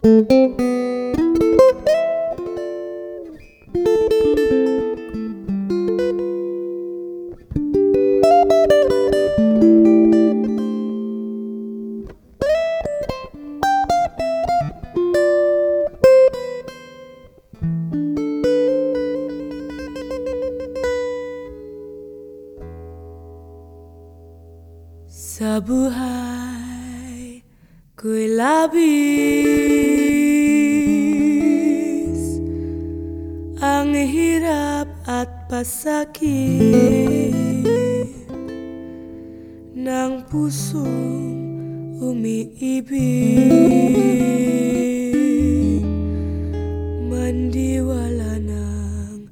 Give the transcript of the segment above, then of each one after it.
Sa buhay ko'y labis ang hirap at pasakit ng pusong umiibig, mandiwala ng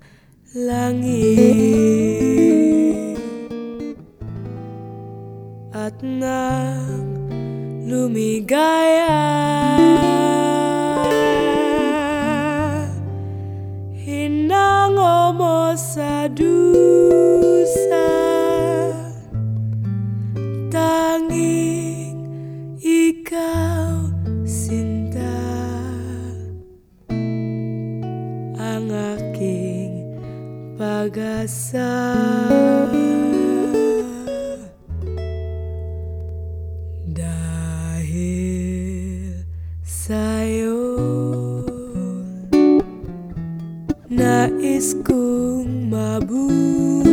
langit. At nang lumigaya, hinango mo sa dusa, tanging ikaw, sinta, ang aking pag-asa. Dahil sa'yo, nais kong mabuhay.